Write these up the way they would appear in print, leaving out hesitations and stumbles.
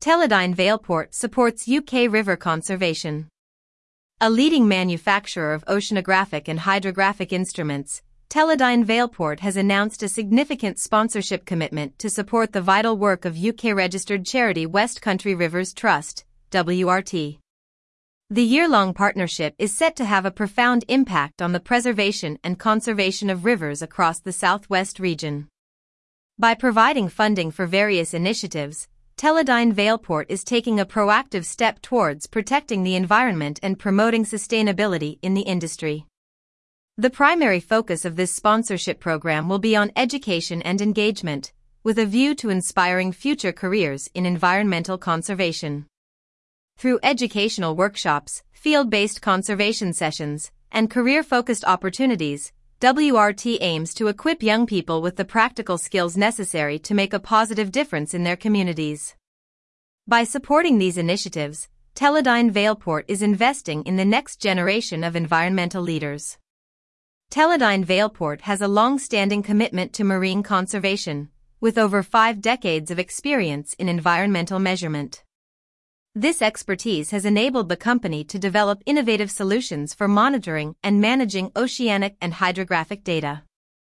Teledyne Valeport supports UK river conservation. A leading manufacturer of oceanographic and hydrographic instruments, Teledyne Valeport has announced a significant sponsorship commitment to support the vital work of UK-registered charity West Country Rivers Trust, WRT. The year-long partnership is set to have a profound impact on the preservation and conservation of rivers across the southwest region. By providing funding for various initiatives, Teledyne Valeport is taking a proactive step towards protecting the environment and promoting sustainability in the industry. The primary focus of this sponsorship program will be on education and engagement, with a view to inspiring future careers in environmental conservation. Through educational workshops, field-based conservation sessions, and career-focused opportunities, WRT aims to equip young people with the practical skills necessary to make a positive difference in their communities. By supporting these initiatives, Teledyne Valeport is investing in the next generation of environmental leaders. Teledyne Valeport has a long-standing commitment to marine conservation, with over 5 decades of experience in environmental measurement. This expertise has enabled the company to develop innovative solutions for monitoring and managing oceanic and hydrographic data.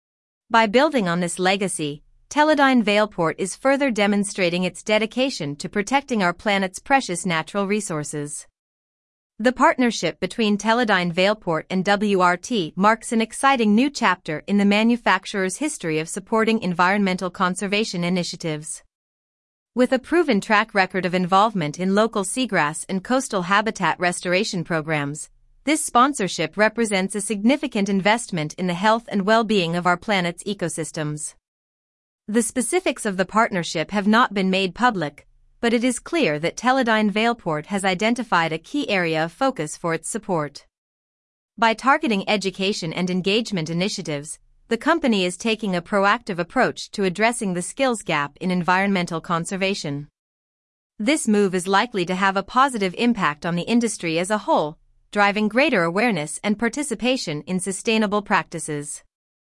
By building on this legacy, Teledyne Valeport is further demonstrating its dedication to protecting our planet's precious natural resources. The partnership between Teledyne Valeport and WRT marks an exciting new chapter in the manufacturer's history of supporting environmental conservation initiatives. With a proven track record of involvement in local seagrass and coastal habitat restoration programs, this sponsorship represents a significant investment in the health and well-being of our planet's ecosystems. The specifics of the partnership have not been made public, but it is clear that Teledyne Valeport has identified a key area of focus for its support. By targeting education and engagement initiatives, the company is taking a proactive approach to addressing the skills gap in environmental conservation. This move is likely to have a positive impact on the industry as a whole, driving greater awareness and participation in sustainable practices.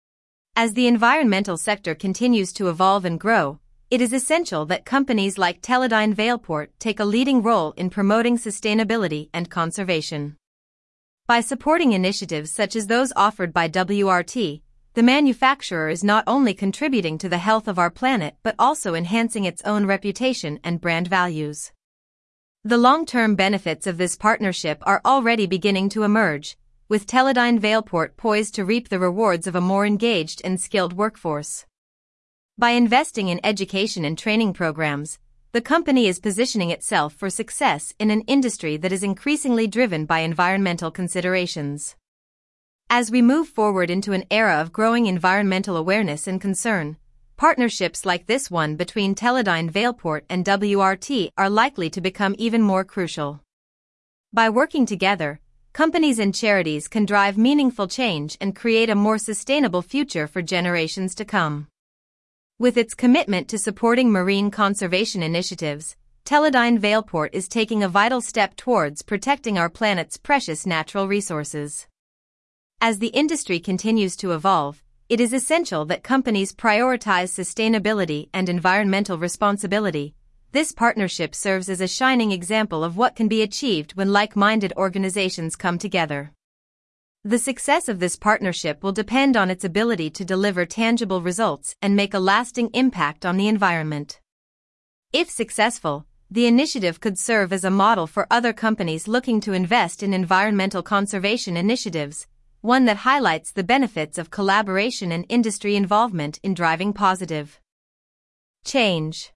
As the environmental sector continues to evolve and grow, it is essential that companies like Teledyne Valeport take a leading role in promoting sustainability and conservation. By supporting initiatives such as those offered by WRT, the manufacturer is not only contributing to the health of our planet but also enhancing its own reputation and brand values. The long-term benefits of this partnership are already beginning to emerge, with Teledyne Valeport poised to reap the rewards of a more engaged and skilled workforce. By investing in education and training programs, the company is positioning itself for success in an industry that is increasingly driven by environmental considerations. As we move forward into an era of growing environmental awareness and concern, partnerships like this one between Teledyne Valeport and WRT are likely to become even more crucial. By working together, companies and charities can drive meaningful change and create a more sustainable future for generations to come. With its commitment to supporting marine conservation initiatives, Teledyne Valeport is taking a vital step towards protecting our planet's precious natural resources. As the industry continues to evolve, it is essential that companies prioritize sustainability and environmental responsibility. This partnership serves as a shining example of what can be achieved when like-minded organizations come together. The success of this partnership will depend on its ability to deliver tangible results and make a lasting impact on the environment. If successful, the initiative could serve as a model for other companies looking to invest in environmental conservation initiatives, one that highlights the benefits of collaboration and industry involvement in driving positive change.